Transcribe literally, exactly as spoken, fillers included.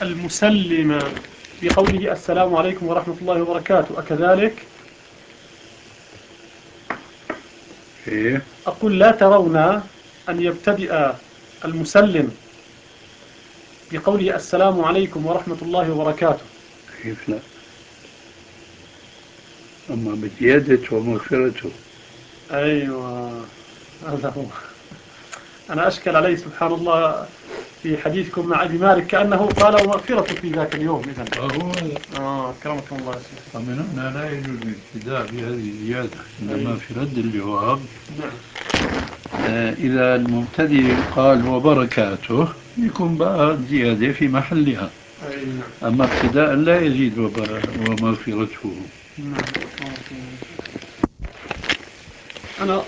المسلم في قوله السلام عليكم ورحمة الله وبركاته، أكذلك؟ إيه؟ أقول لا ترون أن يبتدئ المسلم بقوله السلام عليكم ورحمة الله وبركاته؟ كيف لا؟ أما بزيادة ومغفرته. أيوة، هذا هو. أنا أشكل عليه سبحان الله في حديثكم مع أبي مالك كأنه قال ومغفرة في ذاك اليوم. إذن فهو آه أكرمكم الله شيخ. ومن هنا لا يجوز الابتداء بهذه الزيادة، إنما أيوة. في رد الجواب نعم. آه إذا المبتدئ قال وبركاته يكون بقى زيادة في محلها. أيوة. أما ابتداء لا يزيد وب- ومغفرته. نعم. أنا